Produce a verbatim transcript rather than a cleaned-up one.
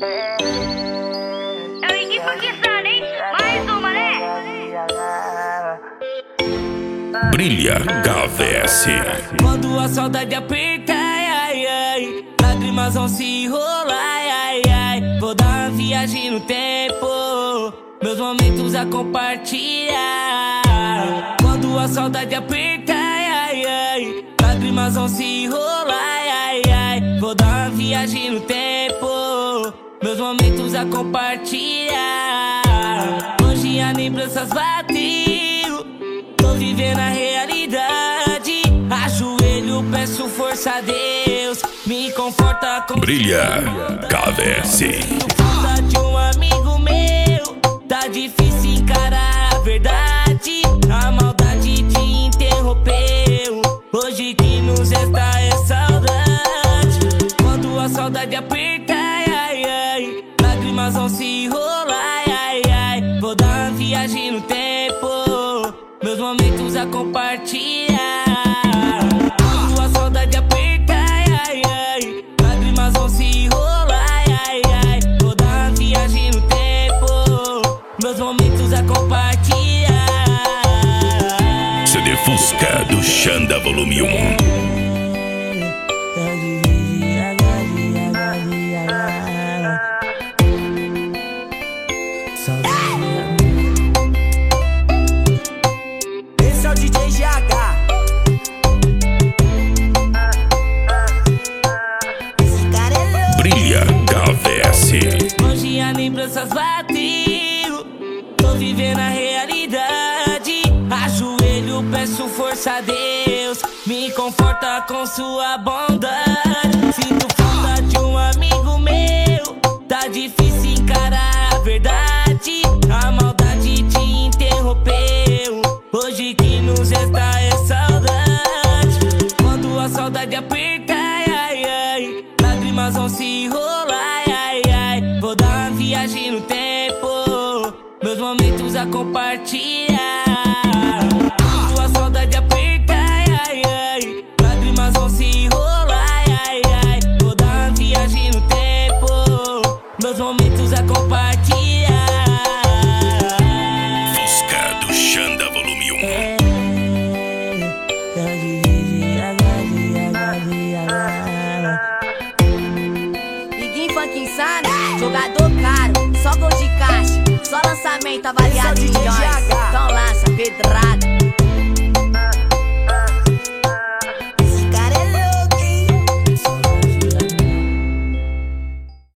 É o Iguinho Paquistano, hein? Mais uma, né? Brilha K V S. Quando a saudade aperta, ai, ai, ai, lágrimas vão se enrolar, ai, ai. Vou dar uma viagem no tempo, meus momentos a compartilhar. Quando a saudade aperta, ai, ai, ai, lágrimas vão se enrolar, ai, ai. Vou dar uma viagem no tempo, meus momentos a compartilhar. Hoje as lembranças bateu, tô vivendo a realidade. Ajoelho, peço força a Deus, me conforta com Brilha K V S. falta de um amigo meu, tá difícil encarar a verdade. A maldade te interrompeu, hoje que nos resta é saudade. Quando a saudade aperta, ai, ai, ai, lágrimas vão se enrolar, ai, ai. Vou dar uma viagem no tempo, meus momentos a compartilhar. Quando a saudade aperta, ai, ai, ai, lágrimas vão se enrolar, ai, ai. Vou dar uma viagem no tempo, meus momentos a compartilhar. C D Fusca do Xanda Volume um. Esse é o D J G H. Esse cara é louco. Brilha K V S. Hoje as lembranças bateu, tô vivendo a realidade. Ajoelho, peço força a Deus, me conforta com sua bondade. Sinto falta de um amigo meu, tá difícil encarar a verdade. A maldade te interrompeu, hoje que nos resta é saudade. Quando a saudade aperta, ai, ai, ai, lágrimas vão se enrolar, ai, ai. Vou dar uma viagem no tempo, meus momentos a compartilhar. Quando a saudade aperta, ai, ai, ai, lágrimas vão se enrolar, ai, ai. Vou dar uma viagem no tempo, meus momentos a compartilhar. Fusca do Xanda Volume um. Iguinho Paquistano, jogador caro, só gol de caixa, só lançamento avaliado em milhões. Então lança pedrada.